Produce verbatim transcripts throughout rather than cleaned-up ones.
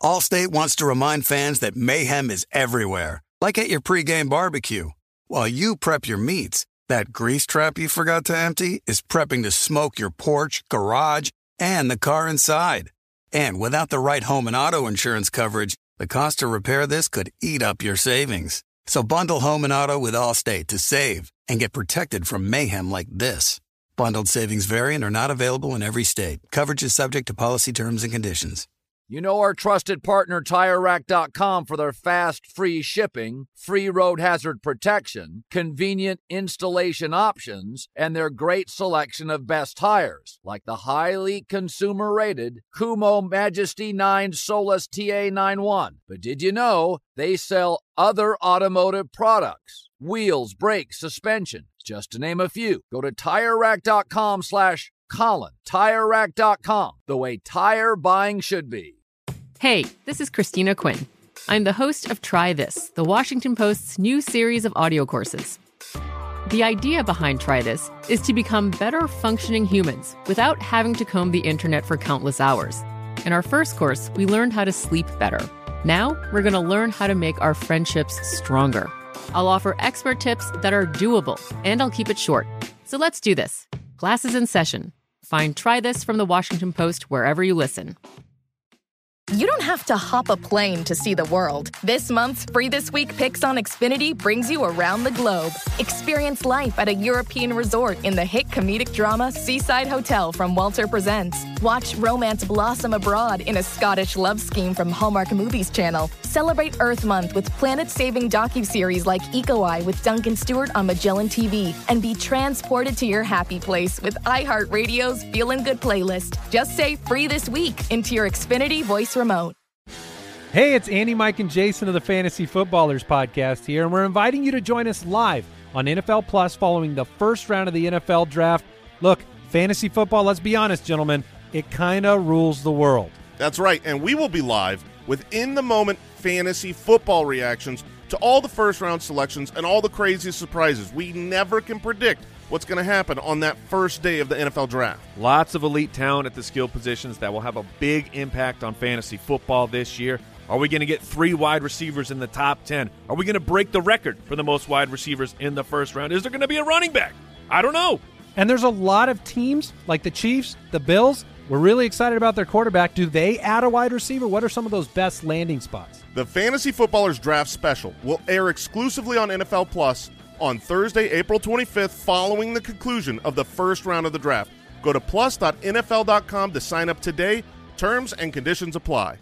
Allstate wants to remind fans that mayhem is everywhere, like at your pregame barbecue. While you prep your meats, that grease trap you forgot to empty is prepping to smoke your porch, garage, and the car inside. And without the right home and auto insurance coverage, the cost to repair this could eat up your savings. So bundle home and auto with Allstate to save and get protected from mayhem like this. Bundled savings vary and are not available in every state. Coverage is subject to policy terms and conditions. You know our trusted partner Tire Rack dot com for their fast, free shipping, free road hazard protection, convenient installation options, and their great selection of best tires, like the highly consumer-rated Kumo Majesty nine Solus T A ninety-one. But did you know they sell other automotive products? Wheels, brakes, suspension, just to name a few. Go to Tire Rack dot com slash Colin. Tire Rack dot com, the way tire buying should be. Hey, this is Christina Quinn. I'm the host of Try This, the Washington Post's new series of audio courses. The idea behind Try This is to become better functioning humans without having to comb the internet for countless hours. In our first course, we learned how to sleep better. Now, we're going to learn how to make our friendships stronger. I'll offer expert tips that are doable, and I'll keep it short. So let's do this. Class is in session. Find Try This from the Washington Post wherever you listen. You don't have to hop a plane to see the world. This month's Free This Week Picks on Xfinity brings you around the globe. Experience life at a European resort in the hit comedic drama Seaside Hotel from Walter Presents. Watch romance blossom abroad in a Scottish love scheme from Hallmark Movies Channel. Celebrate Earth Month with planet-saving docuseries like Eco-Eye with Duncan Stewart on Magellan T V. And be transported to your happy place with iHeartRadio's Feelin' Good playlist. Just say Free This Week into your Xfinity voice remote. Hey, it's Andy, Mike, and Jason of the Fantasy Footballers podcast here, and we're inviting you to join us live on N F L Plus following the first round of the N F L Draft. Look, fantasy football, let's be honest, gentlemen, it kind of rules the world. That's right, and we will be live with in-the-moment fantasy football reactions to all the first-round selections and all the crazy surprises. We never can predict what's going to happen on that first day of the N F L Draft. Lots of elite talent at the skill positions that will have a big impact on fantasy football this year. Are we going to get three wide receivers in the top ten? Are we going to break the record for the most wide receivers in the first round? Is there going to be a running back? I don't know. And there's a lot of teams like the Chiefs, the Bills. We're really excited about their quarterback. Do they add a wide receiver? What are some of those best landing spots? The Fantasy Footballers Draft Special will air exclusively on N F L Plus on Thursday, April twenty-fifth, following the conclusion of the first round of the draft. Go to plus dot N F L dot com to sign up today. Terms and conditions apply.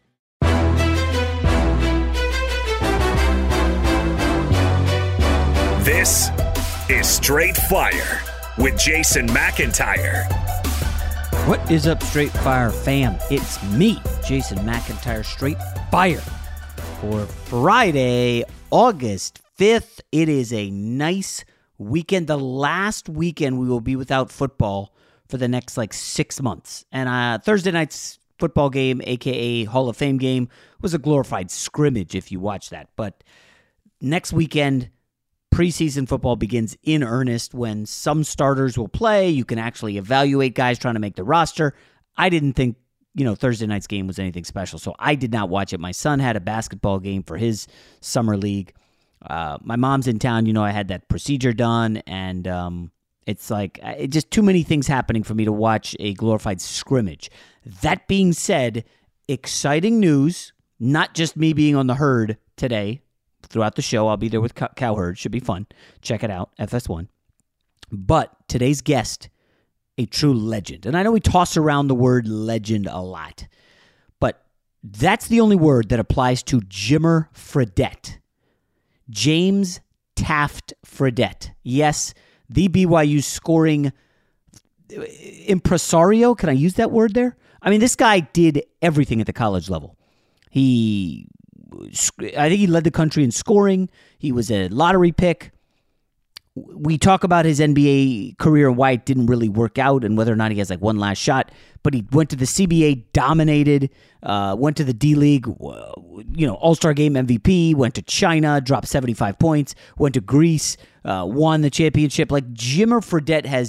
This is Straight Fire with Jason McIntyre. What is up, Straight Fire fam? It's me, Jason McIntyre, Straight Fire. For Friday, August fifth, it is a nice weekend. The last weekend we will be without football for the next like six months. And uh, Thursday night's football game, a k a. Hall of Fame game, was a glorified scrimmage if you watch that. But next weekend, preseason football begins in earnest when some starters will play. You can actually evaluate guys trying to make the roster. I didn't think, you know, Thursday night's game was anything special, so I did not watch it. My son had a basketball game for his summer league. Uh, my mom's in town. You know, I had that procedure done, and um, it's like it just too many things happening for me to watch a glorified scrimmage. That being said, exciting news, not just me being on the herd today. Throughout the show, I'll be there with Cowherd. Should be fun. Check it out, F S one. But today's guest, a true legend. And I know we toss around the word legend a lot, but that's the only word that applies to Jimmer Fredette. James Taft Fredette. Yes, the B Y U scoring impresario. Can I use that word there? I mean, this guy did everything at the college level. He... I think he led the country in scoring. He was a lottery pick. We talk about his N B A career and why it didn't really work out and whether or not he has like one last shot. But he went to the C B A, dominated, uh, went to the D-League, you know, All-Star Game M V P, went to China, dropped seventy-five points, went to Greece, uh, won the championship. Like Jimmer Fredette has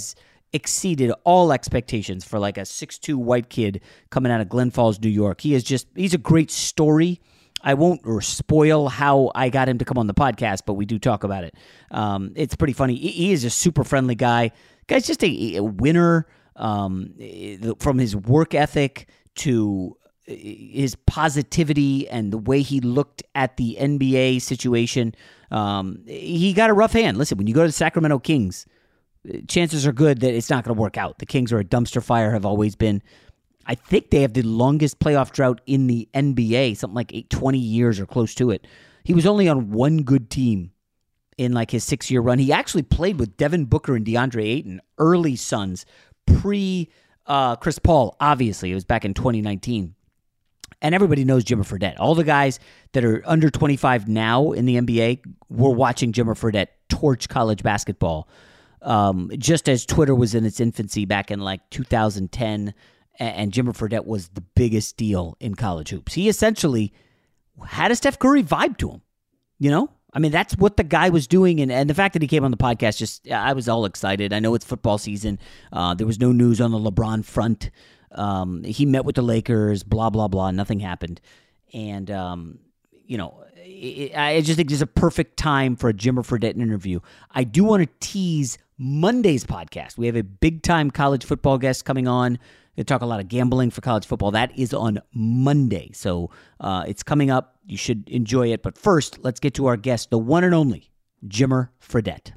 exceeded all expectations for like a six two white kid coming out of Glen Falls, New York. He is just, he's a great story. I won't or spoil how I got him to come on the podcast, but we do talk about it. Um, it's pretty funny. He, he is a super friendly guy. Guy's just a, a winner, um, from his work ethic to his positivity and the way he looked at the N B A situation. Um, he got a rough hand. Listen, when you go to the Sacramento Kings, chances are good that it's not going to work out. The Kings are a dumpster fire, have always been. I think they have the longest playoff drought in the N B A, something like eight, twenty years or close to it. He was only on one good team in like his six-year run. He actually played with Devin Booker and DeAndre Ayton, early Suns, pre uh, Chris Paul, obviously. It was back in twenty nineteen. And everybody knows Jimmer Fredette. All the guys that are under twenty-five now in the N B A were watching Jimmer Fredette torch college basketball, um, just as Twitter was in its infancy back in like two thousand ten, and Jimmer Fredette was the biggest deal in college hoops. He essentially had a Steph Curry vibe to him, you know? I mean, that's what the guy was doing, and, and the fact that he came on the podcast, just I was all excited. I know it's football season. Uh, there was no news on the LeBron front. Um, he met with the Lakers, blah, blah, blah. Nothing happened. And, um, you know, it, I just think this is a perfect time for a Jimmer Fredette interview. I do want to tease Monday's podcast. We have a big-time college football guest coming on. They talk a lot of gambling for college football. That is on Monday. So uh, it's coming up. You should enjoy it. But first, let's get to our guest, the one and only Jimmer Fredette.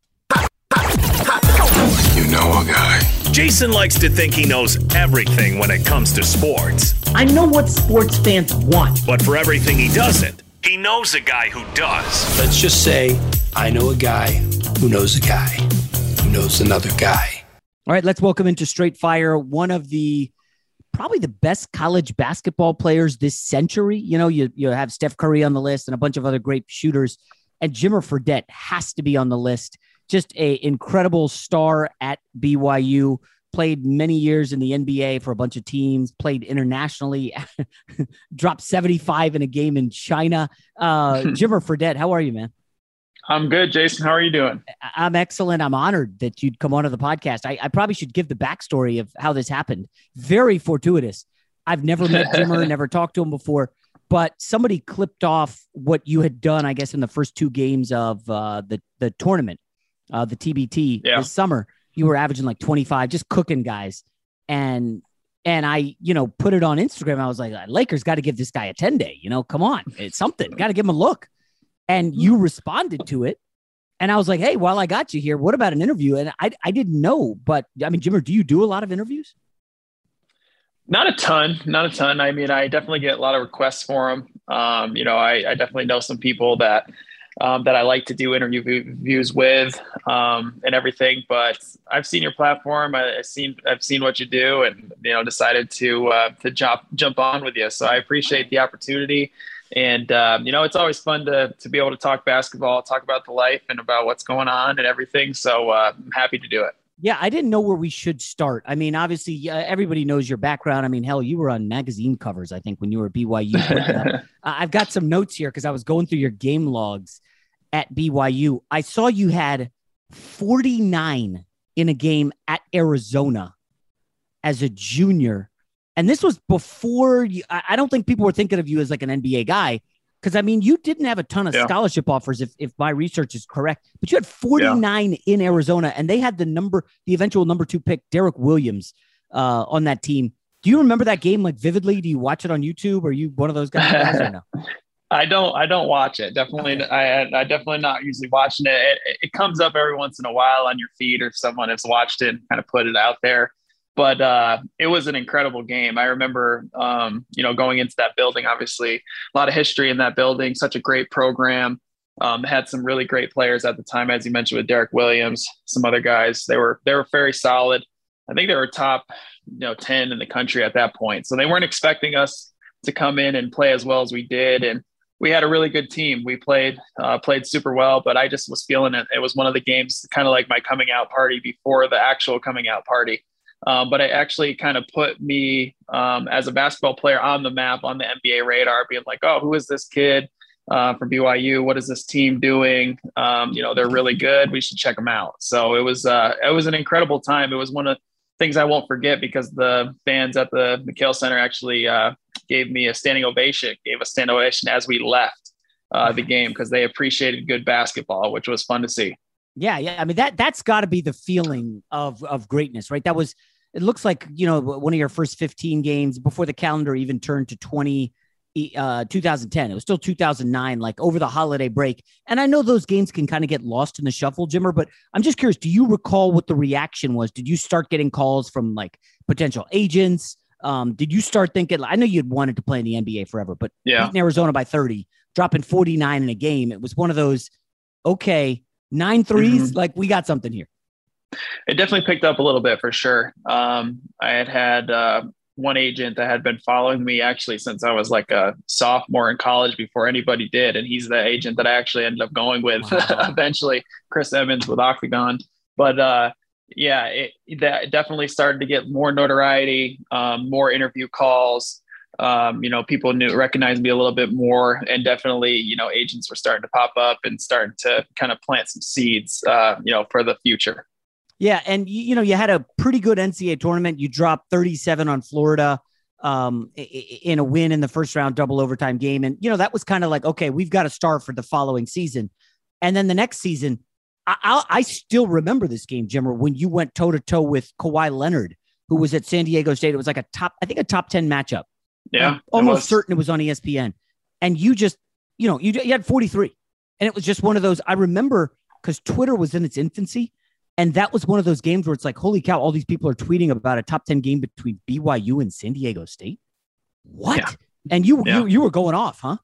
You know a guy. Jason likes to think he knows everything when it comes to sports. I know what sports fans want. But for everything he doesn't, he knows a guy who does. Let's just say I know a guy who knows a guy who knows another guy. All right, let's welcome into Straight Fire one of the probably the best college basketball players this century. You know, you, you have Steph Curry on the list and a bunch of other great shooters, and Jimmer Fredette has to be on the list. Just a incredible star at B Y U, played many years in the N B A for a bunch of teams, played internationally, dropped seventy-five in a game in China. Uh, Jimmer Fredette, how are you, man? I'm good, Jason. How are you doing? I'm excellent. I'm honored that you'd come onto the podcast. I, I probably should give the backstory of how this happened. Very fortuitous. I've never met Jimmer, never talked to him before, but somebody clipped off what you had done, I guess, in the first two games of uh, the, the tournament, uh, the T B T yeah. this summer. You were averaging like twenty-five, just cooking guys. And and I, you know, put it on Instagram. I was like, Lakers got to give this guy a ten-day. You know, come on. It's something. Got to give him a look. And you responded to it. And I was like, hey, while I got you here, what about an interview? And I I didn't know. But, I mean, Jimmer, do you do a lot of interviews? Not a ton. Not a ton. I mean, I definitely get a lot of requests for them. Um, you know, I, I definitely know some people that um, that I like to do interviews with um, and everything. But I've seen your platform. I, I've seen I've seen what you do, and, you know, decided to uh, to jump jump on with you. So I appreciate the opportunity. And, um, you know, it's always fun to to be able to talk basketball, talk about the life and about what's going on and everything. So uh, I'm happy to do it. Yeah, I didn't know where we should start. I mean, obviously, uh, everybody knows your background. I mean, hell, you were on magazine covers, I think, when you were at B Y U. uh, I've got some notes here because I was going through your game logs at B Y U. I saw you had forty-nine in a game at Arizona as a junior. And this was before you, I don't think people were thinking of you as like an N B A guy. Because, I mean, you didn't have a ton of yeah. scholarship offers, if, if my research is correct. But you had forty-nine yeah. in Arizona, and they had the number, the eventual number two pick, Derek Williams, uh, on that team. Do you remember that game like vividly? Do you watch it on YouTube? Or are you one of those guys or no? I don't. I don't watch it. Definitely, okay. I, I definitely not usually watching it. it. It comes up every once in a while on your feed, or someone has watched it and kind of put it out there. But uh, it was an incredible game. I remember, um, you know, going into that building, obviously a lot of history in that building, such a great program. Um, had some really great players at the time, as you mentioned, with Derek Williams, some other guys. They were, they were very solid. I think they were top, you know, ten in the country at that point. So they weren't expecting us to come in and play as well as we did. And we had a really good team. We played, uh, played super well, but I just was feeling it. It was one of the games, kind of like my coming out party before the actual coming out party. Um, but it actually kind of put me um, as a basketball player on the map, on the N B A radar, being like, oh, who is this kid? uh, from B Y U. What is this team doing? Um, you know, they're really good. We should check them out. So it was, uh, it was an incredible time. It was one of the things I won't forget because the fans at the McHale Center actually uh, gave me a standing ovation, gave a standing ovation as we left uh, the game because they appreciated good basketball, which was fun to see. Yeah, yeah. I mean, that, that's got to be the feeling of of greatness, right? That was, it looks like, you know, one of your first fifteen games before the calendar even turned to twenty, uh, two thousand ten. It was still two thousand nine, like over the holiday break. And I know those games can kind of get lost in the shuffle, Jimmer, but I'm just curious, do you recall what the reaction was? Did you start getting calls from like potential agents? Um, did you start thinking, I know you'd wanted to play in the N B A forever, but yeah. beating Arizona by thirty, dropping forty-nine in a game, it was one of those, okay, nine threes, mm-hmm. like we got something here. It definitely picked up a little bit for sure. Um, I had had uh, one agent that had been following me actually since I was like a sophomore in college before anybody did. And he's the agent that I actually ended up going with wow. eventually, Chris Evans with Octagon. But uh, yeah, it, that definitely started to get more notoriety, um, more interview calls. Um, you know, people knew, recognized me a little bit more, and definitely, you know, agents were starting to pop up and starting to kind of plant some seeds, uh, you know, for the future. Yeah. And, you know, you had a pretty good N C double A tournament. You dropped thirty-seven on Florida um, in a win in the first round double overtime game. And, you know, that was kind of like, okay, we've got to start for the following season. And then the next season, I, I, I still remember this game, Jimmer, when you went toe to toe with Kawhi Leonard, who was at San Diego State. It was like a top, I think a top ten matchup. Yeah. I'm almost certain it was on E S P N. And you just, you know, you, you had forty-three. And it was just one of those, I remember because Twitter was in its infancy. And that was one of those games where it's like, holy cow, all these people are tweeting about a top ten game between B Y U and San Diego State. What? Yeah. And you, yeah. you you were going off, huh?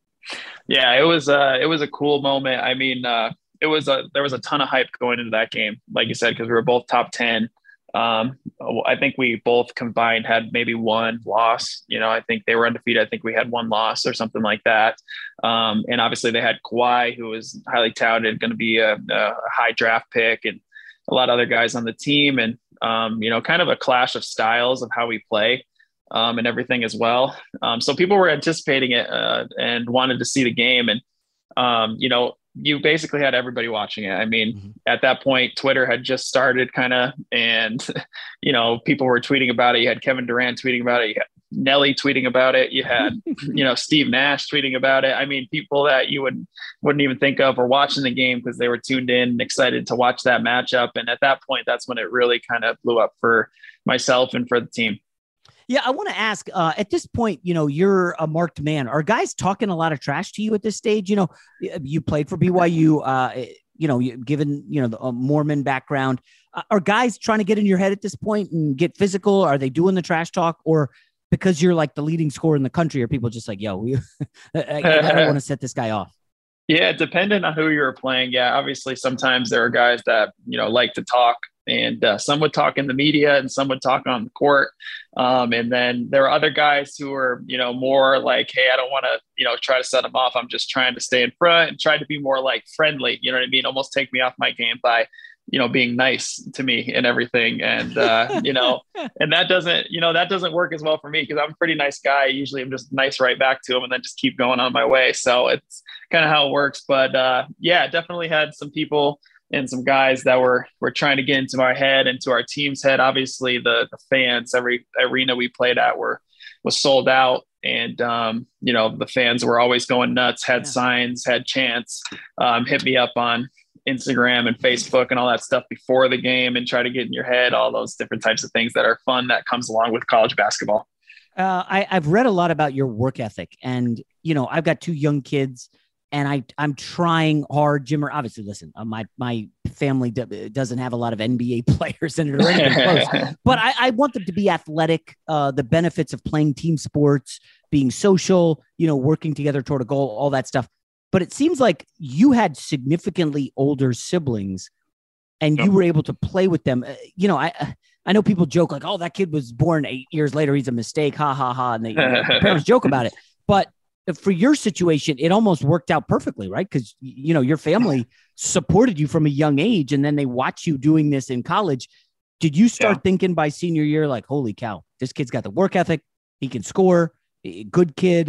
Yeah, it was uh it was a cool moment. I mean, uh it was a there was a ton of hype going into that game, like you said, because we were both top ten. Um, I think we both combined had maybe one loss. You know, I think they were undefeated. I think we had one loss or something like that. Um, and obviously they had Kawhi, who was highly touted, going to be a, a high draft pick, and a lot of other guys on the team, and um, you know, kind of a clash of styles of how we play um, and everything as well. Um, so people were anticipating it uh, and wanted to see the game, and um, you know. You basically had everybody watching it. I mean, mm-hmm. at that point, Twitter had just started kind of, and, you know, people were tweeting about it. You had Kevin Durant tweeting about it. You had Nelly tweeting about it. You had, you know, Steve Nash tweeting about it. I mean, people that you would, wouldn't even think of were watching the game because they were tuned in and excited to watch that matchup. And at that point, that's when it really kind of blew up for myself and for the team. Yeah, I want to ask, uh, at this point, you know, you're a marked man. Are guys talking a lot of trash to you at this stage? You know, you played for B Y U, uh, you know, given, you know, the Mormon background. Uh, are guys trying to get in your head at this point and get physical? Are they doing the trash talk? Or because you're like the leading scorer in the country, are people just like, yo, we, I, I don't want to set this guy off? Yeah, depending on who you're playing. Yeah, obviously, sometimes there are guys that, you know, like to talk. And uh, some would talk in the media and some would talk on the court. Um, and then there are other guys who are, you know, more like, hey, I don't want to, you know, try to set them off. I'm just trying to stay in front and try to be more like friendly. You know what I mean? Almost take me off my game by, you know, being nice to me and everything. And, uh, you know, and that doesn't, you know, that doesn't work as well for me because I'm a pretty nice guy. Usually I'm just nice right back to him and then just keep going on my way. So it's kind of how it works. But uh, yeah, definitely had some people and some guys that were were trying to get into my head, into our team's head. Obviously, the, the fans, every arena we played at were was sold out, and um, you know, the fans were always going nuts. Had yeah. signs, had chants, um, hit me up on Instagram and Facebook and all that stuff before the game, and try to get in your head. All those different types of things that are fun that comes along with college basketball. Uh, I, I've read a lot about your work ethic, and you know, I've got two young kids. And I, I'm trying hard, Jimmer. Obviously, listen, uh, my my family do, doesn't have a lot of N B A players in it or anything close. But I, I want them to be athletic, uh, the benefits of playing team sports, being social, you know, working together toward a goal, all that stuff. But it seems like you had significantly older siblings and you were able to play with them. Uh, you know, I I know people joke like, oh, that kid was born eight years later. He's a mistake. Ha, ha, ha. And they, you know, parents joke about it. But for your situation, it almost worked out perfectly, right? Because, you know, your family supported you from a young age, and then they watch you doing this in college. Did you start yeah. thinking by senior year, like, holy cow, this kid's got the work ethic, he can score, good kid,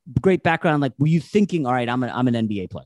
great background. Like, were you thinking, all right, I'm an, I'm an N B A player?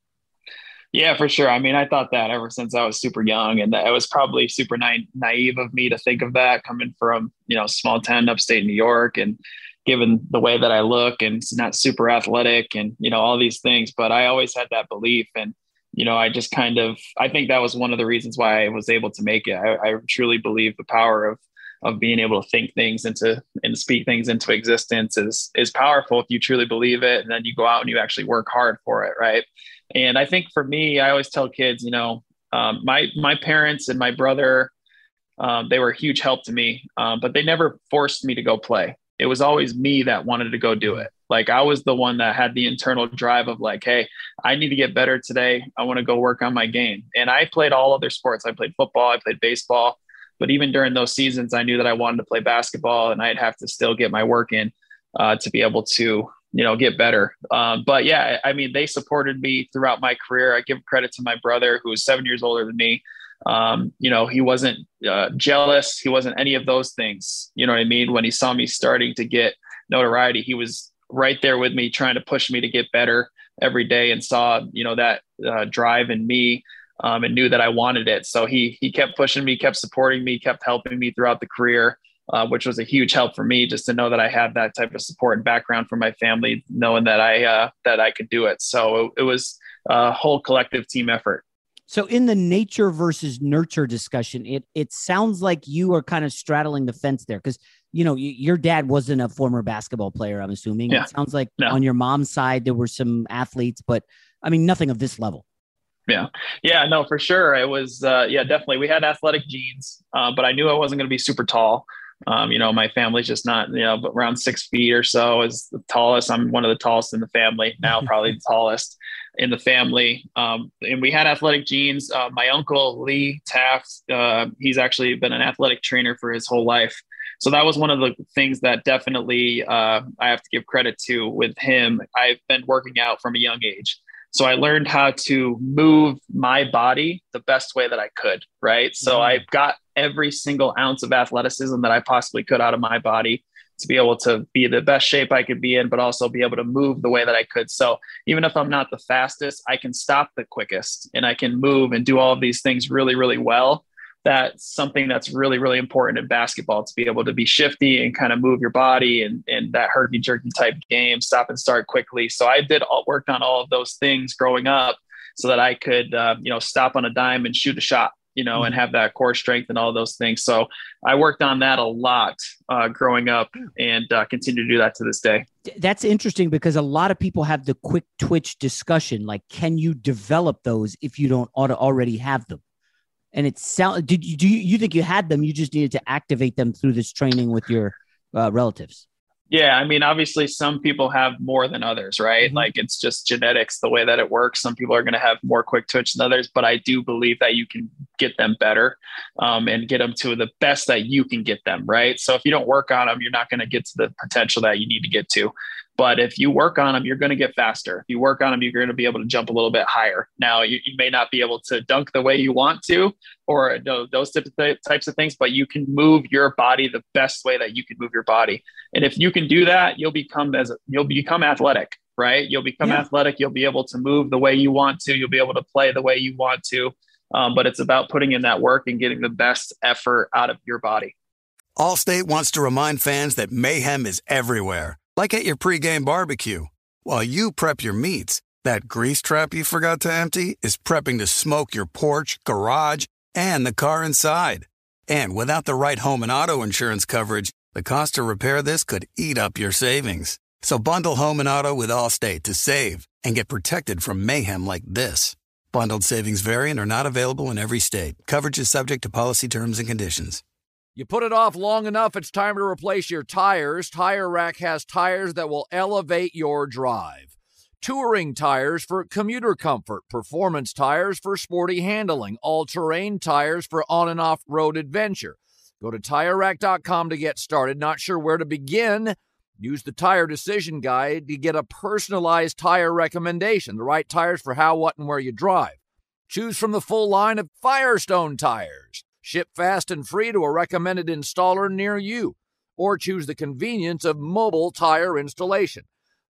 Yeah, for sure. I mean, I thought that ever since I was super young, and it was probably super na- naive of me to think of that coming from, you know, small town upstate New York, and given the way that I look and it's not super athletic and, you know, all these things, but I always had that belief. And, you know, I just kind of, I think that was one of the reasons why I was able to make it. I, I truly believe the power of, of being able to think things into and speak things into existence is, is powerful if you truly believe it. And then you go out and you actually work hard for it. Right. And I think for me, I always tell kids, you know, um, my, my parents and my brother, um, they were a huge help to me, um, but they never forced me to go play. It was always me that wanted to go do it. Like, I was the one that had the internal drive of like, hey, I need to get better today. I want to go work on my game. And I played all other sports. I played football, I played baseball, but even during those seasons, I knew that I wanted to play basketball, and I'd have to still get my work in uh, to be able to, you know, get better. Um, but yeah, I mean, they supported me throughout my career. I give credit to my brother, who was seven years older than me. Um, you know, he wasn't uh, jealous. He wasn't any of those things. You know what I mean? When he saw me starting to get notoriety, he was right there with me, trying to push me to get better every day, and saw, you know, that uh, drive in me, um, and knew that I wanted it. So he, he kept pushing me, kept supporting me, kept helping me throughout the career, uh, which was a huge help for me, just to know that I had that type of support and background from my family, knowing that I, uh, that I could do it. So it, it was a whole collective team effort. So in the nature versus nurture discussion, it it sounds like you are kind of straddling the fence there, because, you know, y- your dad wasn't a former basketball player, I'm assuming. Yeah. It sounds like no. On your mom's side, there were some athletes, but I mean, nothing of this level. Yeah. Yeah, no, for sure. It was, uh, yeah, definitely. We had athletic genes, uh, but I knew I wasn't going to be super tall. Um, you know, my family's just not, you know, around six feet or so is the tallest. I'm one of the tallest in the family now, probably the tallest in the family. Um, and we had athletic genes. Uh, my uncle, Lee Taft, uh, he's actually been an athletic trainer for his whole life. So that was one of the things that definitely uh, I have to give credit to with him. I've been working out from a young age. So I learned how to move my body the best way that I could, right? So mm-hmm. I got every single ounce of athleticism that I possibly could out of my body to be able to be the best shape I could be in, but also be able to move the way that I could. So even if I'm not the fastest, I can stop the quickest, and I can move and do all of these things really, really well. That's something that's really, really important in basketball, to be able to be shifty and kind of move your body, and, and that herky jerky type game, stop and start quickly. So I did all worked on all of those things growing up so that I could, uh, you know, stop on a dime and shoot a shot, you know, mm-hmm. and have that core strength and all those things. So I worked on that a lot uh, growing up, and uh, continue to do that to this day. That's interesting, because a lot of people have the quick twitch discussion. Like, can you develop those if you don't auto- already have them? And it sound did you do you, you think you had them? You just needed to activate them through this training with your uh, relatives. Yeah, I mean, obviously, some people have more than others, right? Mm-hmm. Like, it's just genetics, the way that it works. Some people are going to have more quick twitch than others, but I do believe that you can get them better, um, and get them to the best that you can get them, right? So if you don't work on them, you're not going to get to the potential that you need to get to. But if you work on them, you're going to get faster. If you work on them, you're going to be able to jump a little bit higher. Now, you, you may not be able to dunk the way you want to, or no, those types of things, but you can move your body the best way that you can move your body. And if you can do that, you'll become as you'll become athletic, right? You'll become yeah. athletic. You'll be able to move the way you want to. You'll be able to play the way you want to. Um, but it's about putting in that work and getting the best effort out of your body. Allstate wants to remind fans that mayhem is everywhere. Like at your pregame barbecue. While you prep your meats, that grease trap you forgot to empty is prepping to smoke your porch, garage, and the car inside. And without the right home and auto insurance coverage, the cost to repair this could eat up your savings. So bundle home and auto with Allstate to save and get protected from mayhem like this. Bundled savings vary and are not available in every state. Coverage is subject to policy terms and conditions. You put it off long enough, it's time to replace your tires. Tire Rack has tires that will elevate your drive. Touring tires for commuter comfort, performance tires for sporty handling, all-terrain tires for on- and off-road adventure. Go to Tire Rack dot com to get started. Not sure where to begin? Use the Tire Decision Guide to get a personalized tire recommendation, the right tires for how, what, and where you drive. Choose from the full line of Firestone tires. Ship fast and free to a recommended installer near you. Or choose the convenience of mobile tire installation.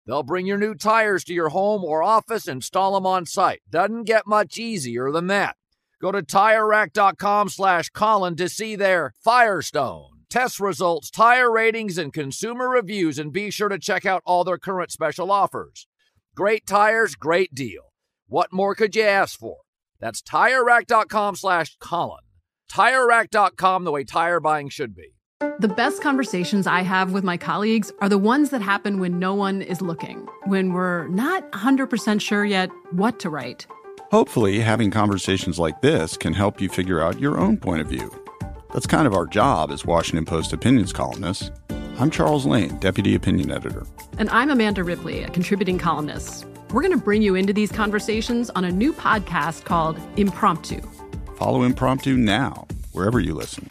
They'll bring your new tires to your home or office, install them on site. Doesn't get much easier than that. Go to TireRack.com slash Colin to see their Firestone test results, tire ratings, and consumer reviews, and be sure to check out all their current special offers. Great tires, great deal. What more could you ask for? That's TireRack.com slash Colin. TireRack dot com, the way tire buying should be. The best conversations I have with my colleagues are the ones that happen when no one is looking, when we're not one hundred percent sure yet what to write. Hopefully, having conversations like this can help you figure out your own point of view. That's kind of our job as Washington Post opinions columnists. I'm Charles Lane, Deputy Opinion Editor. And I'm Amanda Ripley, a contributing columnist. We're going to bring you into these conversations on a new podcast called Impromptu. Follow Impromptu now, wherever you listen.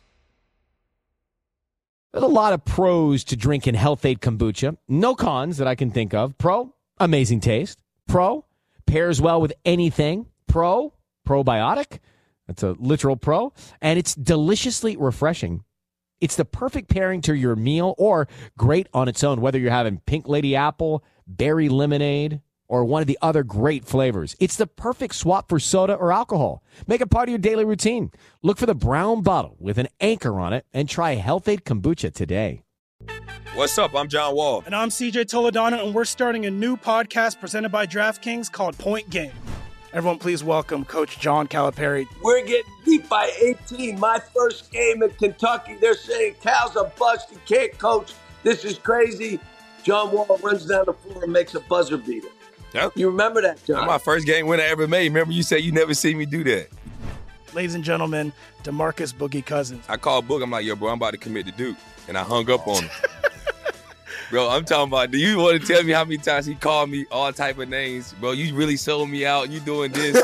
There's a lot of pros to drinking Health-Ade kombucha. No cons that I can think of. Pro, amazing taste. Pro, pairs well with anything. Pro, probiotic. That's a literal pro. And it's deliciously refreshing. It's the perfect pairing to your meal or great on its own, whether you're having pink lady apple, berry lemonade, or one of the other great flavors. It's the perfect swap for soda or alcohol. Make it part of your daily routine. Look for the brown bottle with an anchor on it and try Health-Ade kombucha today. What's up? I'm John Wall. And I'm C J Toledano, and we're starting a new podcast presented by DraftKings called Point Game. Everyone, please welcome Coach John Calipari. We're getting beat by eighteen. My first game in Kentucky, they're saying Cal's a bust. He can't coach. This is crazy. John Wall runs down the floor and makes a buzzer beater. Yep. You remember that, John? That's my first game winner I ever made. Remember you said you never see me do that. Ladies and gentlemen, DeMarcus Boogie Cousins. I called Boog. I'm like, yo, bro, I'm about to commit to Duke. And I hung up on him. Bro, I'm talking about, do you want to tell me how many times he called me all type of names? Bro, you really sold me out. You doing this.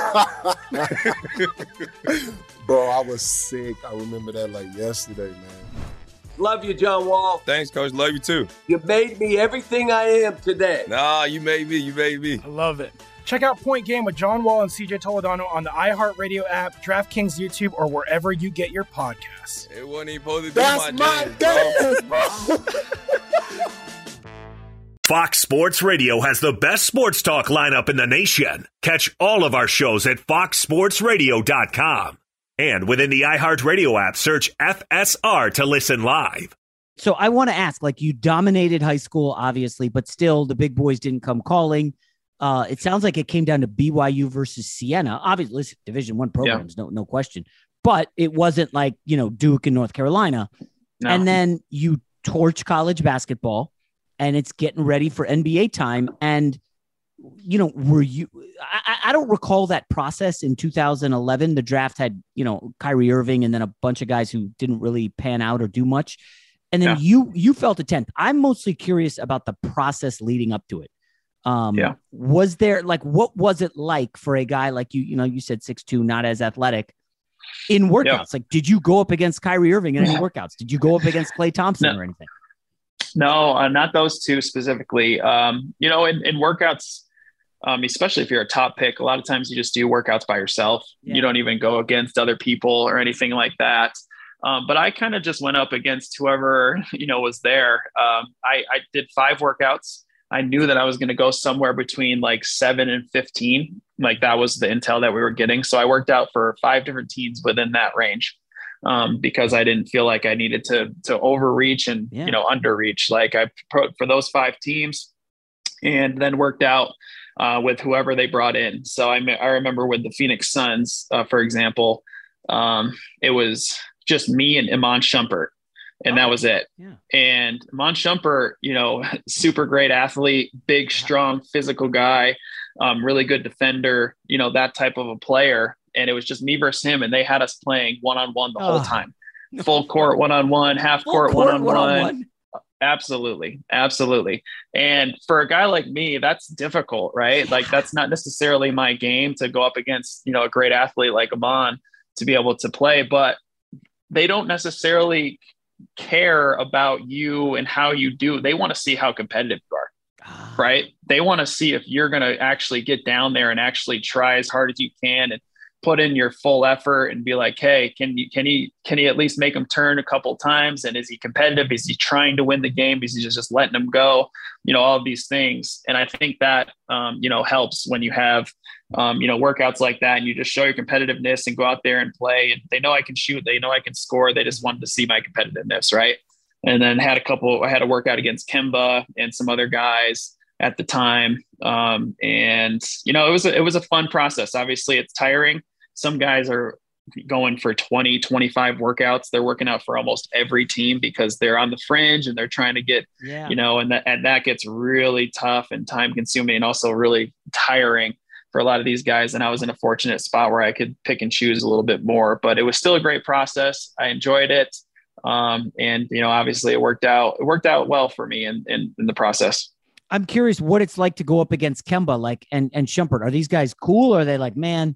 Bro, I was sick. I remember that like yesterday, man. Love you, John Wall. Thanks, Coach. Love you, too. You made me everything I am today. Nah, you made me. You made me. I love it. Check out Point Game with John Wall and C J Toledano on the iHeartRadio app, DraftKings YouTube, or wherever you get your podcasts. It wasn't even supposed to be That's my my dance, bro. Fox Sports Radio has the best sports talk lineup in the nation. Catch all of our shows at fox sports radio dot com. And within the iHeartRadio app, search F S R to listen live. So I want to ask, like, you dominated high school, obviously, but still the big boys didn't come calling. Uh, it sounds like it came down to B Y U versus Siena. Obviously, listen, Division One programs, yeah. no, no question. But it wasn't like, you know, Duke and North Carolina. No. And then you torch college basketball, and it's getting ready for N B A time. And you know, were you, I, I don't recall that process in two thousand eleven. The draft had, you know, Kyrie Irving and then a bunch of guys who didn't really pan out or do much. And then yeah. you, you felt a tenth. I'm mostly curious about the process leading up to it. Um, yeah. Was there like, what was it like for a guy like you, you know, you said six two, not as athletic in workouts? Yeah. Like, did you go up against Kyrie Irving in any workouts? Did you go up against Klay Thompson no. or anything? No, uh, not those two specifically. Um, you know, in, in workouts, Um, especially if you're a top pick, a lot of times you just do workouts by yourself. Yeah. You don't even go against other people or anything like that. Um, but I kind of just went up against whoever, you know, was there. Um, I, I did five workouts. I knew that I was going to go somewhere between like seven and fifteen. Like that was the intel that we were getting. So I worked out for five different teams within that range um, because I didn't feel like I needed to, to overreach and, yeah. you know, underreach. Like I pro for those five teams and then worked out Uh, with whoever they brought in. So I, I remember with the Phoenix Suns, uh, for example, um, it was just me and Iman Shumpert, and oh, that was it. Yeah. And Iman Shumpert, you know, super great athlete, big, strong, physical guy, um, really good defender, you know, that type of a player. And it was just me versus him, and they had us playing one-on-one the oh. whole time. Full court, one-on-one, half court, one-on-one. one-on-one. Absolutely. Absolutely. And for a guy like me, that's difficult, right? Like that's not necessarily my game to go up against, you know, a great athlete like Iman to be able to play, but they don't necessarily care about you and how you do. They want to see how competitive you are, right? They want to see if you're going to actually get down there and actually try as hard as you can and put in your full effort and be like, hey, can you, can he, can he at least make him turn a couple times? And is he competitive? Is he trying to win the game? Is he just, just letting him go? You know, all of these things. And I think that, um, you know, helps when you have, um, you know, workouts like that and you just show your competitiveness and go out there and play. And they know I can shoot. They know I can score. They just wanted to see my competitiveness. Right. And then had a couple, I had a workout against Kemba and some other guys at the time. Um, and, you know, it was, a, it was a fun process. Obviously it's tiring. Some guys are going for twenty, twenty-five workouts. They're working out for almost every team because they're on the fringe and they're trying to get, yeah. you know, and that, and that gets really tough and time consuming and also really tiring for a lot of these guys. And I was in a fortunate spot where I could pick and choose a little bit more, but it was still a great process. I enjoyed it. Um, and, you know, obviously it worked out, it worked out well for me in, in, in the process. I'm curious what it's like to go up against Kemba, like, and, and Shumpert. Are these guys cool? Or are they like, man,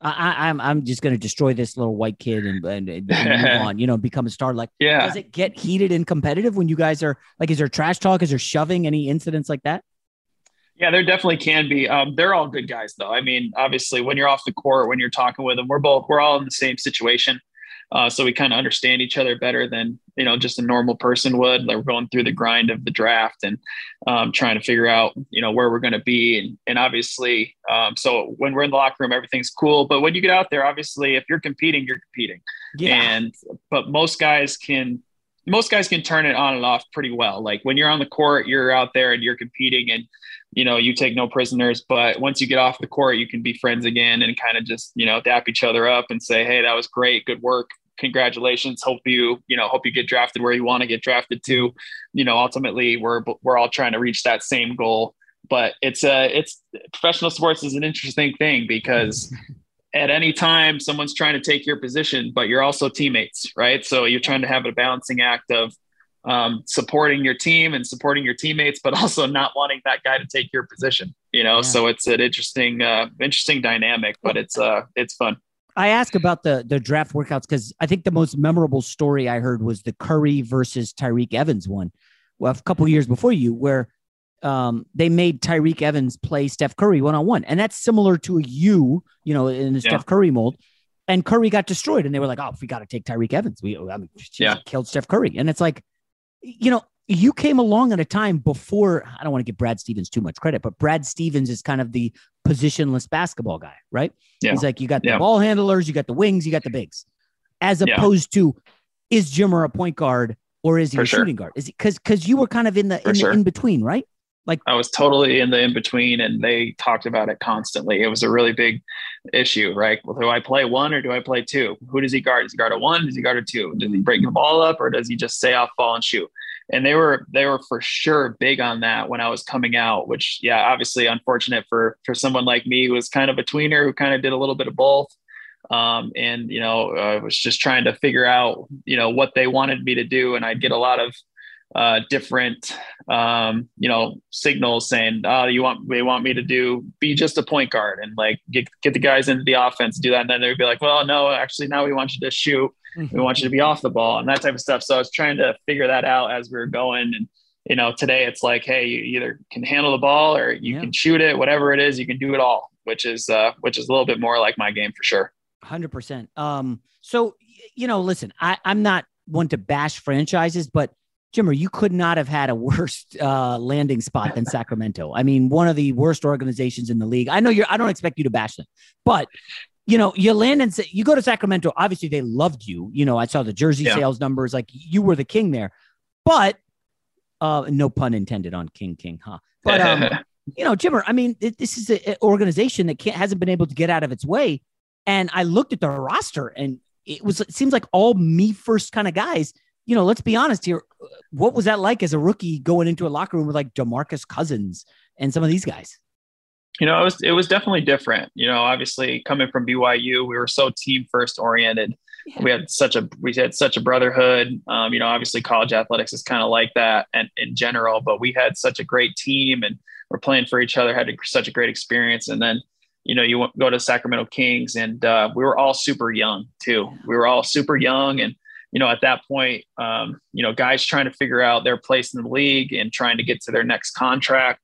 I, I'm I'm just going to destroy this little white kid and, and, and move on, you know, become a star. Like, yeah. Does it get heated and competitive when you guys are like, is there trash talk? Is there shoving? Any incidents like that? Yeah, there definitely can be. Um, they're all good guys though. I mean, obviously when you're off the court, when you're talking with them, we're both, we're all in the same situation. Uh, so we kind of understand each other better than, you know, just a normal person would. Like we're going through the grind of the draft and um, trying to figure out, you know, where we're going to be. And, and obviously, um, so when we're in the locker room, everything's cool. But when you get out there, obviously, if you're competing, you're competing. Yeah. And, but most guys can, most guys can turn it on and off pretty well. Like when you're on the court, you're out there and you're competing and, you know, you take no prisoners, but once you get off the court, you can be friends again and kind of just, you know, dap each other up and say, hey, that was great. Good work. Congratulations. Hope you, you know, hope you get drafted where you want to get drafted to. You know, ultimately we're, we're all trying to reach that same goal, but it's a, it's professional sports is an interesting thing because at any time someone's trying to take your position, but you're also teammates, right? So you're trying to have a balancing act of um, supporting your team and supporting your teammates, but also not wanting that guy to take your position, you know? Yeah. So it's an interesting, uh, interesting dynamic, but it's, uh, it's fun. I ask about the the draft workouts because I think the most memorable story I heard was the Curry versus Tyreke Evans one, well, a couple of years before you, where um, they made Tyreke Evans play Steph Curry one-on-one. And that's similar to you, you know, in the yeah. Steph Curry mold. And Curry got destroyed. And they were like, oh, we got to take Tyreke Evans. We I mean, yeah. killed Steph Curry. And it's like, you know, you came along at a time before, I don't want to give Brad Stevens too much credit, but Brad Stevens is kind of the positionless basketball guy, right? Yeah. He's like, you got the yeah. ball handlers, you got the wings, you got the bigs, as opposed yeah. to, is Jimmer a point guard or is he For a sure. shooting guard? Is he, cause, cause you were kind of in the, in, sure. the in between, right? Like I was totally in the in between and they talked about it constantly. It was a really big issue, right? Well, do I play one or do I play two? Who does he guard? Does he guard a one? Does he guard a two? Does he break the ball up or does he just stay off ball and shoot? And they were, they were for sure big on that when I was coming out, which, yeah, obviously unfortunate for, for someone like me who was kind of a tweener who kind of did a little bit of both. Um, and, you know, I uh, was just trying to figure out, you know, what they wanted me to do. And I'd get a lot of uh, different, um, you know, signals saying, oh, you want, they want me to do, be just a point guard and like get, get the guys into the offense, do that. And then they'd be like, well, no, actually now we want you to shoot. We want you to be off the ball and that type of stuff. So I was trying to figure that out as we were going. And, you know, today it's like, hey, you either can handle the ball or you yeah. can shoot it, whatever it is, you can do it all, which is, uh, which is a little bit more like my game for sure. one hundred percent. Um, so, you know, listen, I, I'm not one to bash franchises, but Jimmer, you could not have had a worse uh, landing spot than Sacramento. I mean, one of the worst organizations in the league. I know you're, I don't expect you to bash them, but you know, you land and you go to Sacramento. Obviously, they loved you. You know, I saw the jersey yeah. sales numbers. Like you were the king there, but uh, no pun intended on King King, huh? But um, you know, Jimmer, I mean, it, this is an organization that can't hasn't been able to get out of its way. And I looked at the roster, and it was it seems like all me first kind of guys. You know, let's be honest here. What was that like as a rookie going into a locker room with like DeMarcus Cousins and some of these guys? You know, it was, it was definitely different. You know, obviously coming from B Y U, we were so team first oriented. Yeah. We had such a, we had such a brotherhood. Um, you know, obviously college athletics is kind of like that and in general, but we had such a great team and we're playing for each other, had a, such a great experience. And then, you know, you go to Sacramento Kings and uh, we were all super young too. We were all super young. And, you know, at that point, um, you know, guys trying to figure out their place in the league and trying to get to their next contract.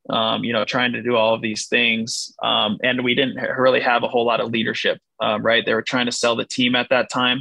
um, you know, trying to do all of these things. Um, and we didn't really have a whole lot of leadership, uh, right? They were trying to sell the team at that time.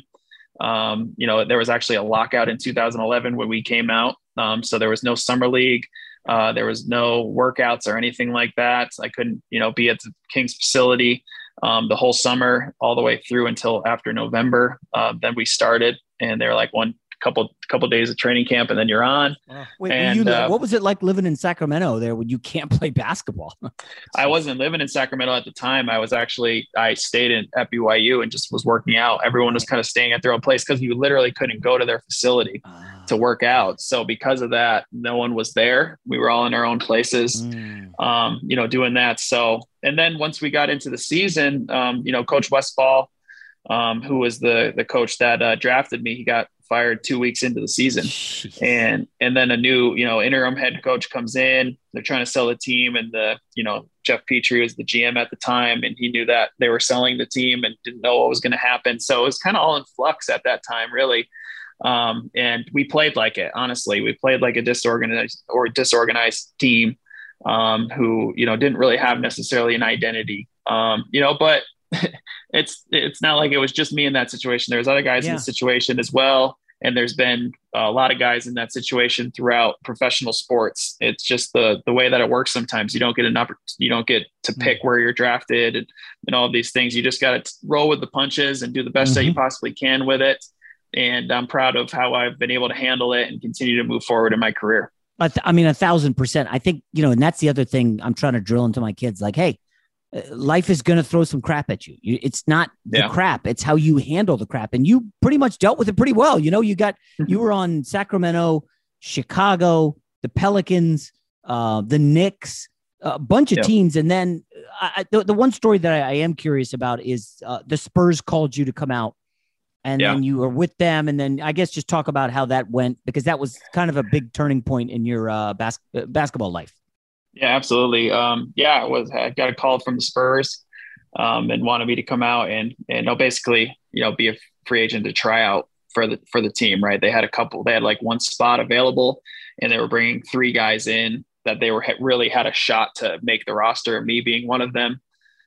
Um, you know, there was actually a lockout in two thousand eleven when we came out. Um, so there was no summer league. Uh, there was no workouts or anything like that. I couldn't, you know, be at the Kings facility um, the whole summer all the way through until after November. Uh, then we started, and they were like one couple couple days of training camp, and then you're on. Uh, wait, and, you, uh, what was it like living in Sacramento there when you can't play basketball? I wasn't living in Sacramento at the time. I was actually, I stayed in at B Y U and just was working out. Everyone was kind of staying at their own place because you literally couldn't go to their facility uh, to work out. So because of that, no one was there. We were all in our own places, mm. um, you know, doing that. So, and then once we got into the season, um, you know, Coach Westfall, um, who was the the coach that uh, drafted me, he got fired two weeks into the season. Jeez. and and then a new, you know, interim head coach comes in. They're trying to sell the team, and the, you know, Jeff Petrie was the G M at the time, and he knew that they were selling the team and didn't know what was going to happen. So it was kind of all in flux at that time, really. Um, and we played like it. Honestly, we played like a disorganized or disorganized team um, who, you know, didn't really have necessarily an identity. Um, you know, but it's it's not like it was just me in that situation. There's other guys yeah. in the situation as well. And there's been a lot of guys in that situation throughout professional sports. It's just the the way that it works. Sometimes you don't get an opportunity, you don't get to pick where you're drafted and, and all of these things. You just got to roll with the punches and do the best mm-hmm. that you possibly can with it. And I'm proud of how I've been able to handle it and continue to move forward in my career. I, th- I mean, a thousand percent. I think, you know, and that's the other thing I'm trying to drill into my kids. Like, hey, life is going to throw some crap at you. It's not the yeah. crap. It's how you handle the crap. And you pretty much dealt with it pretty well. You know, you got, you were on Sacramento, Chicago, the Pelicans, uh, the Knicks, a bunch of yep. teams. And then I, the, the one story that I, I am curious about is uh, the Spurs called you to come out, and yeah. then you were with them. And then I guess just talk about how that went, because that was kind of a big turning point in your uh, bas- basketball life. Yeah, absolutely. Um, yeah, I was, I got a call from the Spurs um, and wanted me to come out and, and no, basically, you know, be a free agent to try out for the, for the team, right? They had a couple, they had like one spot available, and they were bringing three guys in that they were really had a shot to make the roster, me being one of them.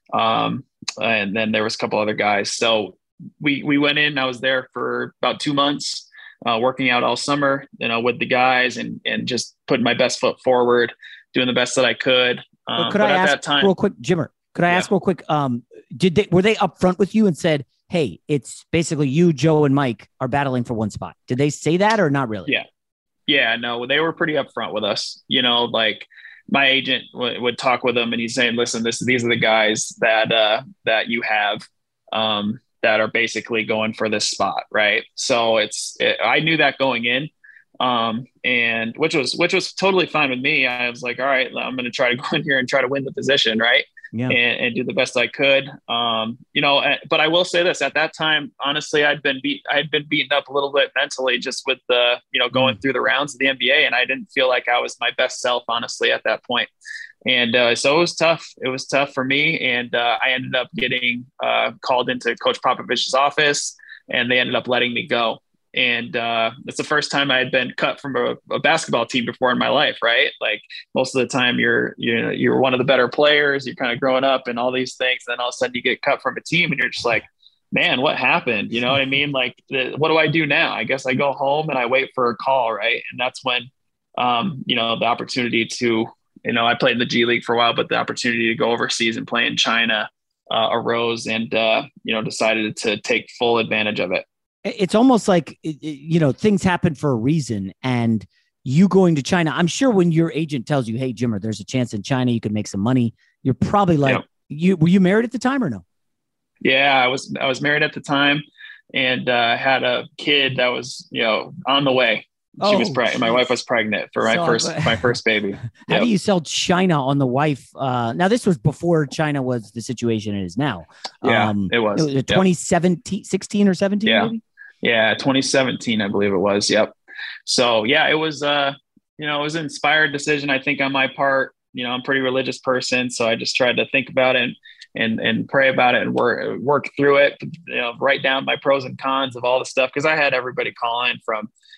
Um, and then there was a couple other guys. So we, we went in, I was there for about two months, uh, working out all summer, you know, with the guys and, and just putting my best foot forward, doing the best that I could. Um, well, could I ask that time, real quick, Jimmer, could I yeah. ask real quick, um, did they, were they upfront with you and said, hey, it's basically you, Joe, and Mike are battling for one spot? Did they say that or not really? Yeah. Yeah, no, they were pretty upfront with us. You know, like my agent w- would talk with them and he's saying, listen, this, these are the guys that, uh, that you have, um, that are basically going for this spot. Right. So it's, it, I knew that going in. Um, and which was, which was totally fine with me. I was like, all right, I'm going to try to go in here and try to win the position. Right. Yeah. And, and do the best I could. Um, you know, but I will say this, at that time, honestly, I'd been beat, I'd been beaten up a little bit mentally just with the, you know, going mm. through the rounds of the N B A. And I didn't feel like I was my best self, honestly, at that point. And, uh, so it was tough. It was tough for me. And, uh, I ended up getting, uh, called into Coach Popovich's office, and they ended up letting me go. And uh, it's the first time I had been cut from a, a basketball team before in my life, right? Like most of the time you're, you're, you're one of the better players, you're kind of growing up and all these things. And then all of a sudden you get cut from a team and you're just like, man, what happened? You know what I mean? Like, the, what do I do now? I guess I go home and I wait for a call, right? And that's when, um, you know, the opportunity to, you know, I played in the G League for a while, but the opportunity to go overseas and play in China uh, arose, and, uh, you know, decided to take full advantage of it. It's almost like, you know, things happen for a reason, and you going to China. I'm sure when your agent tells you, hey, Jimmer, there's a chance in China, you could make some money. You're probably like, yeah. you, were you married at the time or no? Yeah, I was, I was married at the time, and uh, had a kid that was, you know, on the way. She oh, was pregnant. My wife was pregnant for my so, first, my first baby. How yep. do you sell China on the wife? Uh, now this was before China was the situation it is now. Yeah, um, it was, it was twenty seventeen, sixteen or seventeen. Yeah. Maybe? Yeah. twenty seventeen, I believe it was. Yep. So yeah, it was, uh, you know, it was an inspired decision, I think, on my part. You know, I'm a pretty religious person, so I just tried to think about it and, and, and pray about it and work, work through it, you know, write down my pros and cons of all the stuff. Cause I had everybody calling from,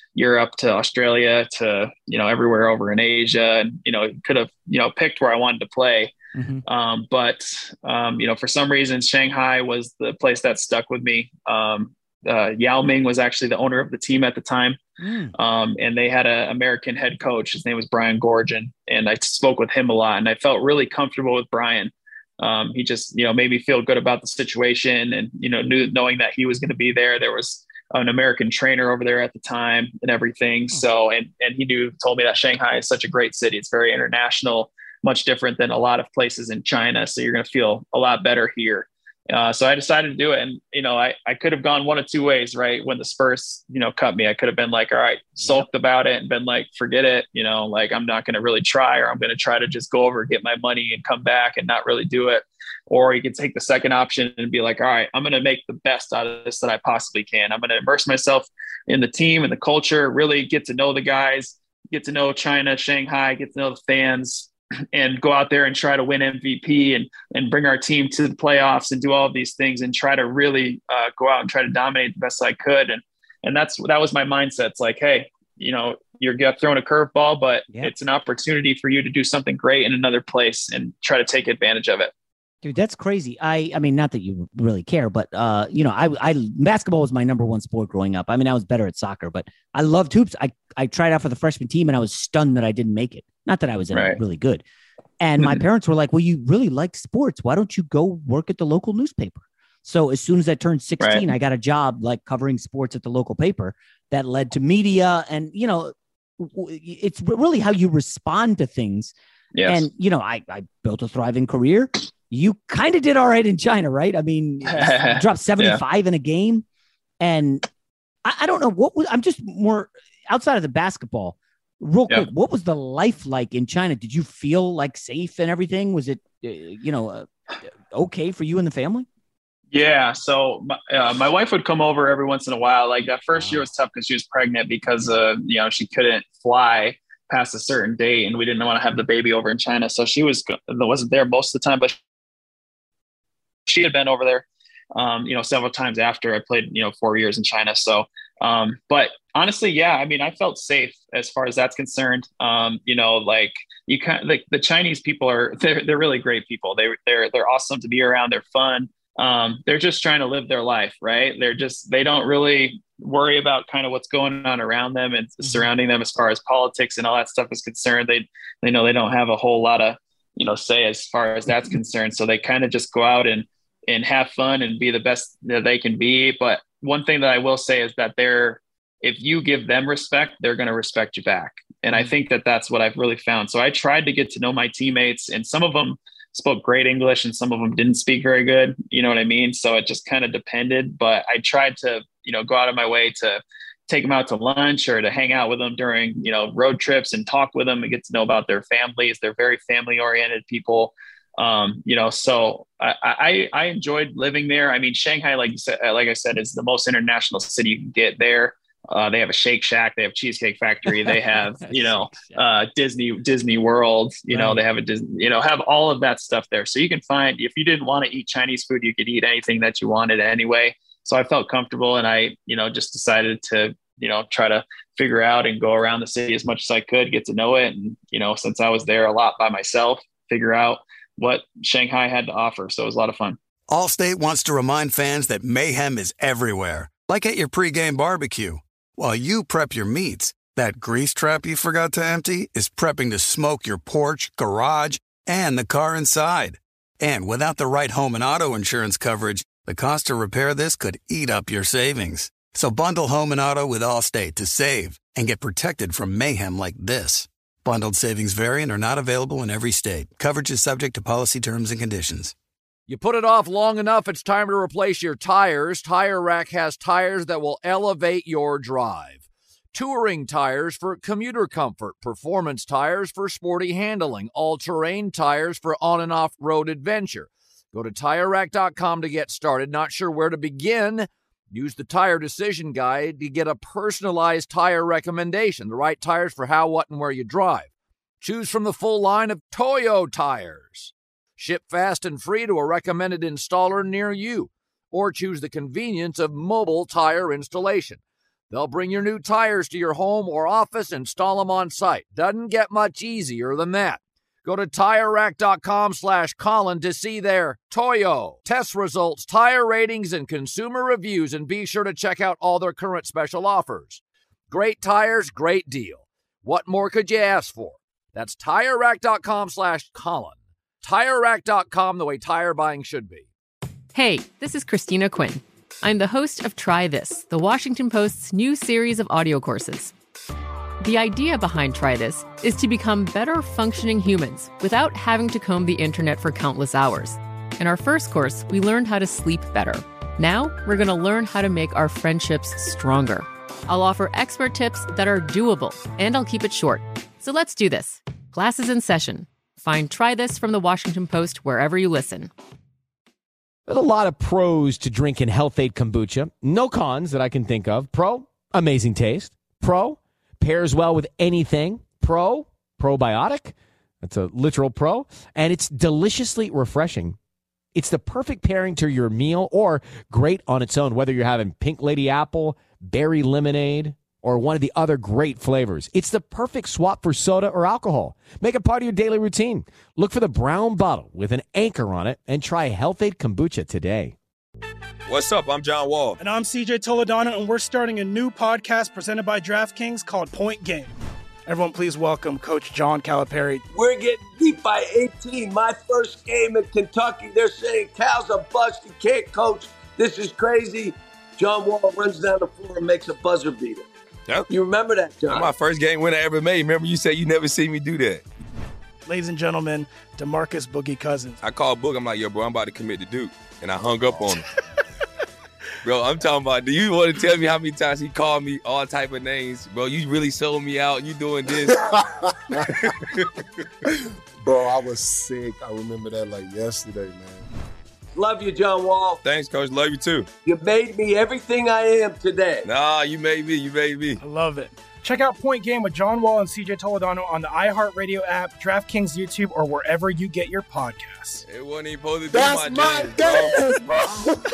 Europe to Australia to, you know, everywhere over in Asia, and, you know, could have, you know, picked where I wanted to play. Mm-hmm. Um, but, um, you know, for some reason, Shanghai was the place that stuck with me. Um, uh, Yao Ming was actually the owner of the team at the time. Mm. Um, and they had an American head coach. His name was Brian Gorgon. And I spoke with him a lot, and I felt really comfortable with Brian. Um, he just, you know, made me feel good about the situation, and, you know, knew, knowing that he was going to be there. There was an American trainer over there at the time and everything. So, and, and he knew, told me that Shanghai is such a great city. It's very international, much different than a lot of places in China. So you're going to feel a lot better here. Uh, so I decided to do it. And, you know, I, I could have gone one of two ways, right? When the Spurs, you know, cut me, I could have been like, all right, sulked about it and been like, forget it. You know, like, I'm not going to really try, or I'm going to try to just go over, get my money and come back and not really do it. Or you could take the second option and be like, all right, I'm going to make the best out of this that I possibly can. I'm going to immerse myself in the team and the culture, really get to know the guys, get to know China, Shanghai, get to know the fans, and go out there and try to win M V P and, and bring our team to the playoffs and do all of these things and try to really uh, go out and try to dominate the best I could. And, and that's, that was my mindset. It's like, hey, you know, you're get thrown a curveball, but yeah. it's an opportunity for you to do something great in another place and try to take advantage of it. Dude, that's crazy. I, I mean, not that you really care, but, uh, you know, I, I, basketball was my number one sport growing up. I mean, I was better at soccer, but I loved hoops. I, I tried out for the freshman team, and I was stunned that I didn't make it. Not that I was right. really good. And my parents were like, well, you really like sports. Why don't you go work at the local newspaper? So as soon as I turned sixteen, right. I got a job like covering sports at the local paper that led to media. And, you know, it's really how you respond to things. Yes. And, you know, I, I built a thriving career. You kind of did all right in China, right? I mean, you dropped seventy-five yeah. in a game. And I, I don't know what was, I'm just more outside of the basketball. Real quick, yeah. what was the life like in China? Did you feel like safe and everything? Was it, uh, you know, uh, okay for you and the family? Yeah. So my, uh, my wife would come over every once in a while. Like that first wow. year was tough because she was pregnant because, uh, you know, she couldn't fly past a certain date, and we didn't want to have the baby over in China. So she was wasn't there most of the time, but she had been over there, um, you know, several times after I played, you know, four years in China. So, um, but honestly, yeah, I mean, I felt safe as far as that's concerned. Um, you know, like you kind like the Chinese people are, they're, they're really great people. They, they're, they're awesome to be around. They're fun. Um, they're just trying to live their life, right? They're just, they don't really worry about kind of what's going on around them and mm-hmm. surrounding them as far as politics and all that stuff is concerned. They, they know they don't have a whole lot of, you know, say as far as that's concerned. So they kind of just go out and, and have fun and be the best that they can be. But one thing that I will say is that they're, if you give them respect, they're going to respect you back. And I think that that's what I've really found. So I tried to get to know my teammates, and some of them spoke great English and some of them didn't speak very good. You know what I mean? So it just kind of depended, but I tried to, you know, go out of my way to take them out to lunch or to hang out with them during, you know, road trips and talk with them and get to know about their families. They're very family oriented people. Um, you know, so I, I, I enjoyed living there. I mean, Shanghai, like you said, like I said, is the most international city you can get there. Uh, they have a Shake Shack, they have Cheesecake Factory, they have, you know, uh, Disney, Disney World, you right. know, they have a Disney, you know, have all of that stuff there. So you can find, if you didn't want to eat Chinese food, you could eat anything that you wanted anyway. So I felt comfortable, and I, you know, just decided to, you know, try to figure out and go around the city as much as I could, get to know it. And, you know, since I was there a lot by myself, figure out what Shanghai had to offer. So it was a lot of fun. Allstate wants to remind fans that mayhem is everywhere, like at your pregame barbecue. While you prep your meats, that grease trap you forgot to empty is prepping to smoke your porch, garage, and the car inside. And without the right home and auto insurance coverage, the cost to repair this could eat up your savings. So bundle home and auto with Allstate to save and get protected from mayhem like this. Bundled savings vary and are not available in every state. Coverage is subject to policy terms and conditions. You put it off long enough, it's time to replace your tires. Tire Rack has tires that will elevate your drive. Touring tires for commuter comfort, performance tires for sporty handling, all-terrain tires for on- and off-road adventure. Go to Tire Rack dot com to get started. Not sure where to begin? Use the Tire Decision Guide to get a personalized tire recommendation, the right tires for how, what, and where you drive. Choose from the full line of Toyo tires. Ship fast and free to a recommended installer near you, or choose the convenience of mobile tire installation. They'll bring your new tires to your home or office, install them on site. Doesn't get much easier than that. Go to TireRack.com slash Colin to see their Toyo test results, tire ratings, and consumer reviews, and be sure to check out all their current special offers. Great tires, great deal. What more could you ask for? That's TireRack.com slash Colin. TireRack dot com, the way tire buying should be. Hey, this is Christina Quinn. I'm the host of Try This, the Washington Post's new series of audio courses. The idea behind Try This is to become better functioning humans without having to comb the internet for countless hours. In our first course, we learned how to sleep better. Now, we're going to learn how to make our friendships stronger. I'll offer expert tips that are doable, and I'll keep it short. So let's do this. Class is in session. Find Try This from the Washington Post wherever you listen. There's a lot of pros to drinking Health-Ade kombucha. No cons that I can think of. Pro, amazing taste. Pro, pairs well with anything. Pro, probiotic. That's a literal pro. And it's deliciously refreshing. It's the perfect pairing to your meal or great on its own, whether you're having pink lady apple, berry lemonade, or one of the other great flavors. It's the perfect swap for soda or alcohol. Make it part of your daily routine. Look for the brown bottle with an anchor on it and try Health-Ade kombucha today. What's up? I'm John Wall. And I'm C J Toledano, and we're starting a new podcast presented by DraftKings called Point Game. Everyone, please welcome Coach John Calipari. We're getting beat by eighteen. My first game in Kentucky. They're saying Cal's a bust. He can't coach. This is crazy. John Wall runs down the floor and makes a buzzer beater. Yep. You remember that, John? That's my first game win I ever made. Remember you said you never seen me do that. Ladies and gentlemen, DeMarcus Boogie Cousins. I called Boog. I'm like, yo, bro, I'm about to commit to Duke. And I hung up on him. Bro, I'm talking about, do you want to tell me how many times he called me all type of names? Bro, you really sold me out. You doing this. Bro, I was sick. I remember that like yesterday, man. Love you, John Wall. Thanks, Coach. Love you, too. You made me everything I am today. Nah, you made me. You made me. I love it. Check out Point Game with John Wall and C J Toledano on the iHeartRadio app, DraftKings YouTube, or wherever you get your podcasts. It wasn't even supposed to be That's my, my dance, dance, bro.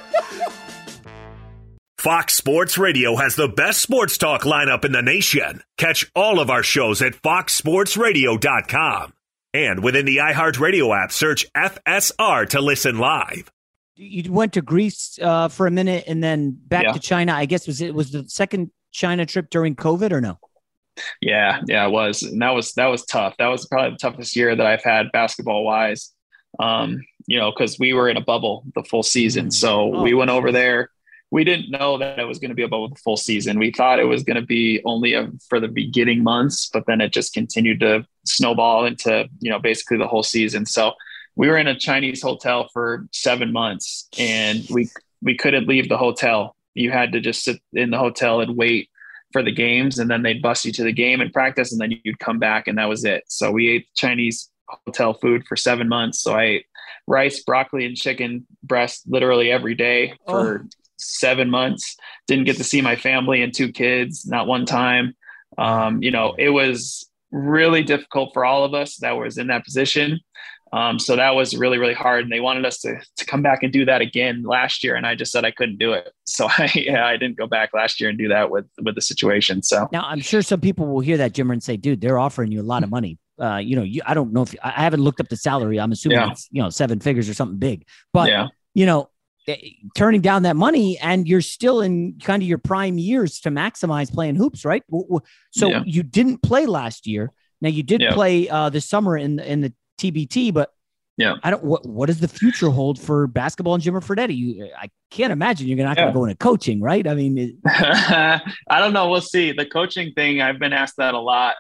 Fox Sports Radio has the best sports talk lineup in the nation. Catch all of our shows at fox sports radio dot com. And within the iHeartRadio app, search F S R to listen live. You went to Greece uh, for a minute and then back Yeah. to China. I guess was it was the second China trip during COVID or no? Yeah, yeah, it was. And that was that was tough. That was probably the toughest year that I've had basketball wise. Um, you know, because we were in a bubble the full season. So Oh. we went over there. We didn't know that it was going to be a bubble the full season. We thought it was going to be only a, for the beginning months, but then it just continued to snowball into, you know, basically the whole season. So we were in a Chinese hotel for seven months and we we couldn't leave the hotel. You had to just sit in the hotel and wait for the games, and then they'd bus you to the game and practice, and then you'd come back, and that was it. So we ate Chinese hotel food for seven months. So I ate rice, broccoli, and chicken breast literally every day for oh. seven months. Didn't get to see my family and two kids, not one time. Um, you know, it was really difficult for all of us that was in that position. Um, so that was really, really hard. And they wanted us to, to come back and do that again last year. And I just said I couldn't do it. So I, yeah, I didn't go back last year and do that with, with the situation. So now I'm sure some people will hear that, Jimmer, and say, dude, they're offering you a lot of money. Uh, you know, you, I don't know if I haven't looked up the salary. I'm assuming yeah. it's, you know, seven figures or something big, but yeah. you know, turning down that money and you're still in kind of your prime years to maximize playing hoops, right? So yeah. you didn't play last year. Now you did yeah. play uh, this summer in in the T B T, but yeah, I don't. What what does the future hold for basketball and Jimmer Fredette? You, I can't imagine you're not yeah. going to go into coaching, right? I mean, it, I don't know. We'll see. The coaching thing, I've been asked that a lot.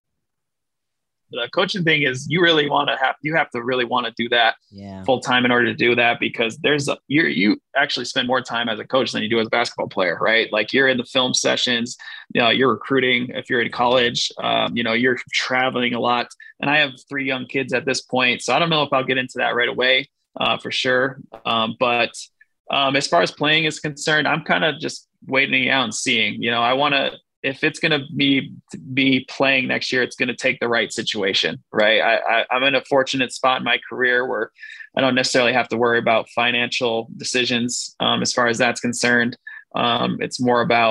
The coaching thing is you really want to have, you have to really want to do that yeah. full time in order to do that, because there's a, you you actually spend more time as a coach than you do as a basketball player, right? Like you're in the film sessions, you know, you're recruiting if you're in college, um, you know, you're traveling a lot. And I have three young kids at this point, so I don't know if I'll get into that right away uh, for sure. Um, but um, as far as playing is concerned, I'm kind of just waiting out and seeing, you know, I want to, if it's going to be be playing next year, it's going to take the right situation, right? I, I, I'm in a fortunate spot in my career where I don't necessarily have to worry about financial decisions um, as far as that's concerned. Um, it's more about,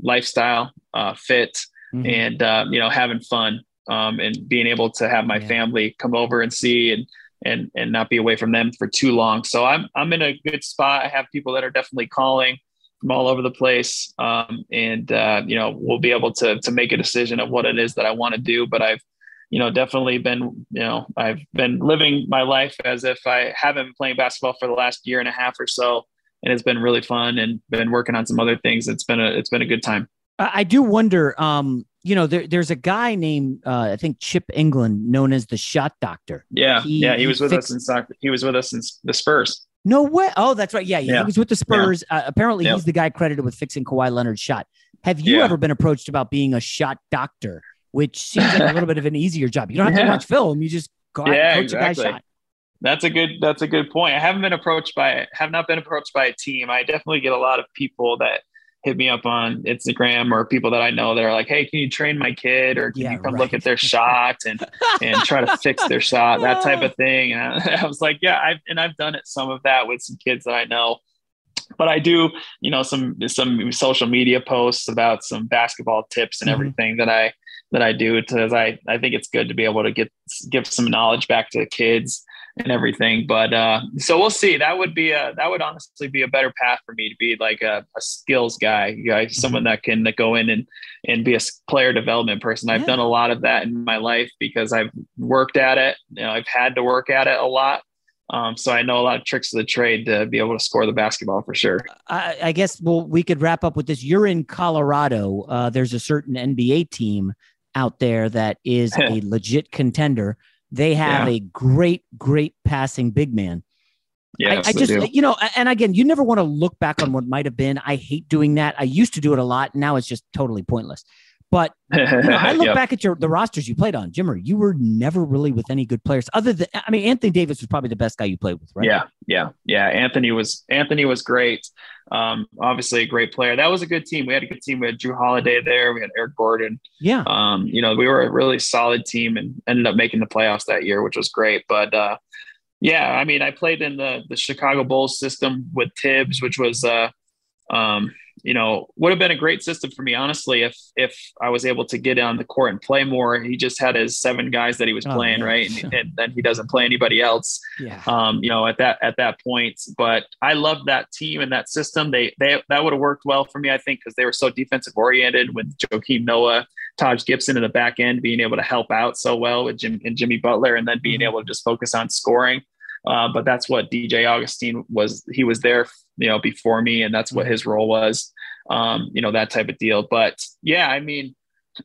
lifestyle, uh, fit, mm-hmm. and, uh, you know, having fun, um, and being able to have my yeah. family come over and see and, and, and not be away from them for too long. So I'm, I'm in a good spot. I have people that are definitely calling from all over the place. Um, and, uh, you know, we'll be able to, to make a decision of what it is that I want to do, but I've, you know, definitely been, you know, I've been living my life as if I haven't been playing basketball for the last year and a half or so. And it's been really fun and been working on some other things. It's been a, it's been a good time. I do wonder, um, you know, there, there's a guy named, uh, I think Chip England, known as the Shot Doctor. Yeah. He, yeah. He, he was with fixed... us in soccer. He was with us in the Spurs. No way. Oh, that's right. Yeah. yeah. yeah. He was with the Spurs. Yeah. Uh, apparently yep. he's the guy credited with fixing Kawhi Leonard's shot. Have you yeah. ever been approached about being a shot doctor, which seems like a little bit of an easier job? You don't have yeah. to watch film. You just go out yeah, and coach exactly. a guy's shot. That's a good, that's a good point. I haven't been approached by, have not been approached by a team. I definitely get a lot of people that hit me up on Instagram or people that I know that are like, hey, can you train my kid? Or can yeah, you come right. look at their shot and, and try to fix their shot, that type of thing. And I, I was like, yeah, I've, and I've done it, some of that with some kids that I know, but I do, you know, some, some social media posts about some basketball tips and mm-hmm. everything that I, that I do because I, I think it's good to be able to get, give some knowledge back to the kids and everything. But uh, so we'll see. That would be a, that would honestly be a better path for me to be like a, a skills guy, guy, mm-hmm. someone that can go in and, and be a player development person. I've yeah. done a lot of that in my life because I've worked at it. You know, I've had to work at it a lot. Um, so I know a lot of tricks of the trade to be able to score the basketball for sure. I, I guess, well, we could wrap up with this. You're in Colorado. Uh, there's a certain N B A team out there that is a legit contender. They have yeah. a great, great passing big man. Yeah, I, I just, you know, and again, you never want to look back on what might have been. I hate doing that. I used to do it a lot. Now it's just totally pointless. But you know, I look yep. back at your the rosters you played on, Jimmer. You were never really with any good players other than, I mean, Anthony Davis was probably the best guy you played with, right? Yeah, yeah, yeah. Anthony was Anthony was great. Um, obviously a great player. That was a good team. We had a good team. We had Drew Holiday there. We had Eric Gordon. Yeah. Um, you know, we were a really solid team and ended up making the playoffs that year, which was great. But uh, yeah, I mean, I played in the the Chicago Bulls system with Tibbs, which was uh, um, you know, would have been a great system for me, honestly, if if I was able to get on the court and play more. He just had his seven guys that he was oh, playing, yeah. right? And, and then he doesn't play anybody else. Yeah. Um, you know, at that at that point. But I loved that team and that system. They they that would have worked well for me, I think, because they were so defensive oriented with Joakim Noah, Taj Gibson in the back end, being able to help out so well with Jim and Jimmy Butler, and then being mm-hmm. able to just focus on scoring. Uh, but that's what D J Augustine was. He was there, you know, before me, and that's what his role was. Um, you know, that type of deal. But yeah, I mean,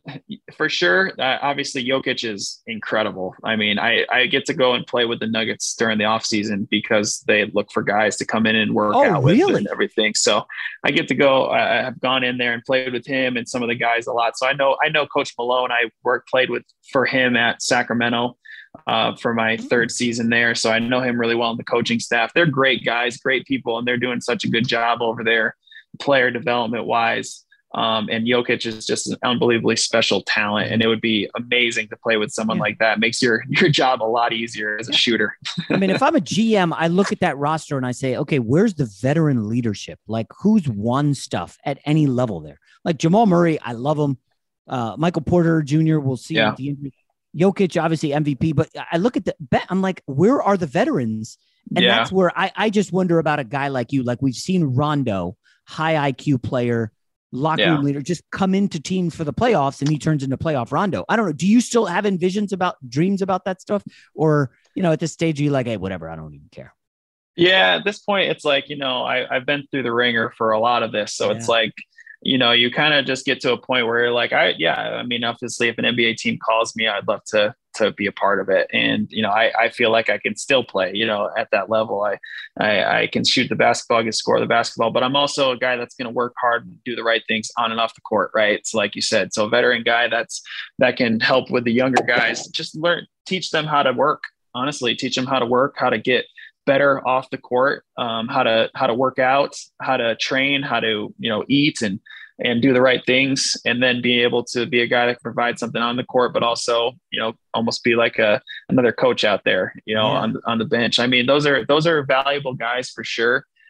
for sure. Uh, obviously Jokic is incredible. I mean, I, I get to go and play with the Nuggets during the off season because they look for guys to come in and work oh, out with really? and everything. So I get to go, I have gone in there and played with him and some of the guys a lot. So I know, I know Coach Malone. I worked, played with for him at Sacramento uh, for my mm-hmm. third season there. So I know him really well in the coaching staff. They're great guys, great people, and they're doing such a good job over there, player development wise. Um, and Jokic is just an unbelievably special talent, and it would be amazing to play with someone yeah. like that. It makes your, your job a lot easier as a shooter. I mean, if I'm a G M, I look at that roster and I say, okay, where's the veteran leadership? Like, who's won stuff at any level there? Like Jamal Murray, I love him. Uh, Michael Porter Junior, we'll see yeah. at the end. Jokic, obviously M V P, but I look at the bet. I'm like, where are the veterans? And yeah. that's where I, I just wonder about a guy like you. Like, we've seen Rondo, high I Q player, locker yeah. room leader, just come into teams for the playoffs, and he turns into playoff Rondo. I don't know. Do you still have envisions about dreams about that stuff? Or, you know, at this stage, are you like, hey, whatever, I don't even care? Yeah. At this point, it's like, you know, I, I've been through the ringer for a lot of this. So yeah. it's like, you know, you kind of just get to a point where you're like, I, yeah, I mean, obviously if an N B A team calls me, I'd love to, to be a part of it. And, you know, I, I feel like I can still play, you know, at that level. I, I, I can shoot the basketball, I can score the basketball, but I'm also a guy that's going to work hard and do the right things on and off the court. Right. So like you said, so a veteran guy that's, that can help with the younger guys, just learn, teach them how to work, honestly, teach them how to work, how to get better off the court, um, how to, how to work out, how to train, how to, you know, eat and, and do the right things, and then be able to be a guy that can provide something on the court, but also, you know, almost be like a, another coach out there, you know, yeah. on, on the bench. I mean, those are, those are valuable guys for sure.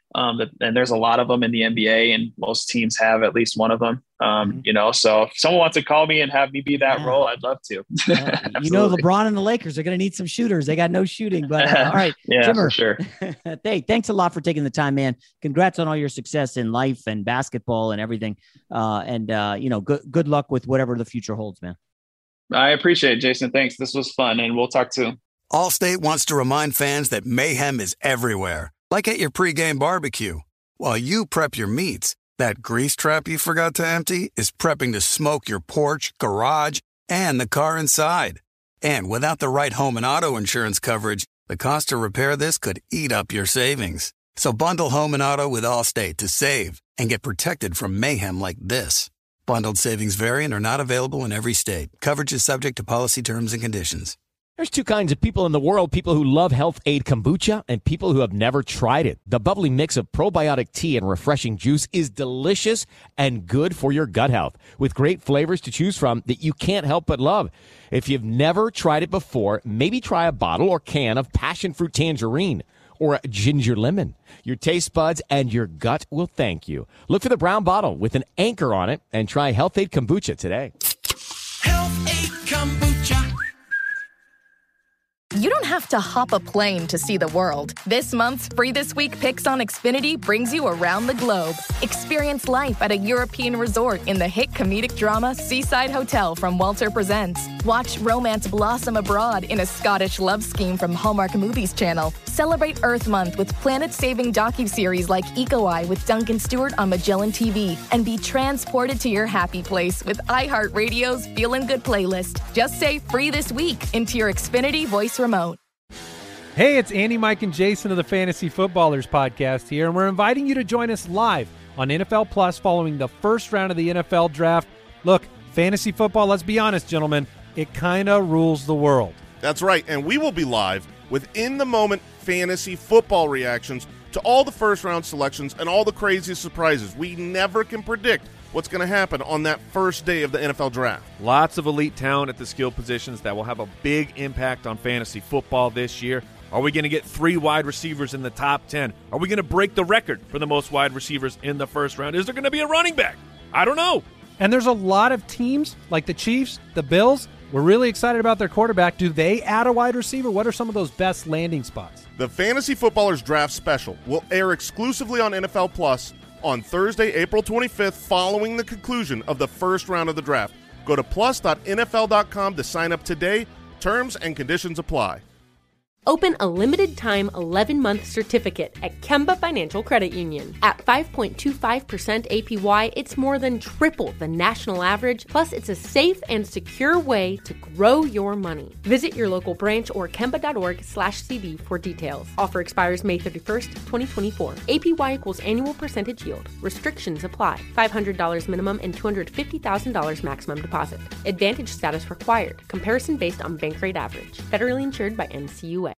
Um, and there's a lot of them in the N B A, and most teams have at least one of them. Um, mm-hmm. You know, so if someone wants to call me and have me be that yeah. role, I'd love to. Yeah. You know, LeBron and the Lakers are going to need some shooters. They got no shooting, but uh, all right. yeah, Jimmer, for sure. Hey, thanks a lot for taking the time, man. Congrats on all your success in life and basketball and everything. Uh, and, uh, you know, good, good luck with whatever the future holds, man. I appreciate it, Jason. Thanks. This was fun, and we'll talk soon. Allstate wants to remind fans that mayhem is everywhere, like at your pregame barbecue. While you prep your meats, that grease trap you forgot to empty is prepping to smoke your porch, garage, and the car inside. And without the right home and auto insurance coverage, the cost to repair this could eat up your savings. So bundle home and auto with Allstate to save and get protected from mayhem like this. Bundled savings vary and are not available in every state. Coverage is subject to policy terms and conditions. There's two kinds of people in the world, people who love Health Aid Kombucha and people who have never tried it. The bubbly mix of probiotic tea and refreshing juice is delicious and good for your gut health, with great flavors to choose from that you can't help but love. If you've never tried it before, maybe try a bottle or can of passion fruit tangerine or ginger lemon. Your taste buds and your gut will thank you. Look for the brown bottle with an anchor on it and try Health Aid Kombucha today. Health Aid Kombucha. You don't have to hop a plane to see the world. This month's Free This Week Picks on Xfinity brings you around the globe. Experience life at a European resort in the hit comedic drama Seaside Hotel from Walter Presents. Watch romance blossom abroad in a Scottish love scheme from Hallmark Movies Channel. Celebrate Earth Month with planet-saving docuseries like Eco Eye with Duncan Stewart on Magellan T V. And be transported to your happy place with iHeartRadio's Feelin' Good playlist. Just say Free This Week into your Xfinity voice remote. Hey, it's Andy, Mike, and Jason of the Fantasy Footballers podcast here, and we're inviting you to join us live on N F L Plus following the first round of the N F L Draft. Look, fantasy football, let's be honest, gentlemen, it kind of rules the world. That's right, and we will be live with in-the-moment fantasy football reactions to all the first-round selections and all the craziest surprises. We never can predict what's going to happen on that first day of the N F L Draft. Lots of elite talent at the skill positions that will have a big impact on fantasy football this year. Are we going to get three wide receivers in the top ten? Are we going to break the record for the most wide receivers in the first round? Is there going to be a running back? I don't know. And there's a lot of teams like the Chiefs, the Bills. We're really excited about their quarterback. Do they add a wide receiver? What are some of those best landing spots? The Fantasy Footballers Draft Special will air exclusively on N F L Plus on Thursday, April twenty-fifth, following the conclusion of the first round of the draft. Go to plus dot N F L dot com to sign up today. Terms and conditions apply. Open a limited-time eleven-month certificate at Kemba Financial Credit Union. At five point two five percent A P Y, it's more than triple the national average, plus it's a safe and secure way to grow your money. Visit your local branch or kemba.org slash CD for details. Offer expires May thirty-first, twenty twenty-four. A P Y equals annual percentage yield. Restrictions apply. five hundred dollars minimum and two hundred fifty thousand dollars maximum deposit. Advantage status required. Comparison based on bank rate average. Federally insured by N C U A.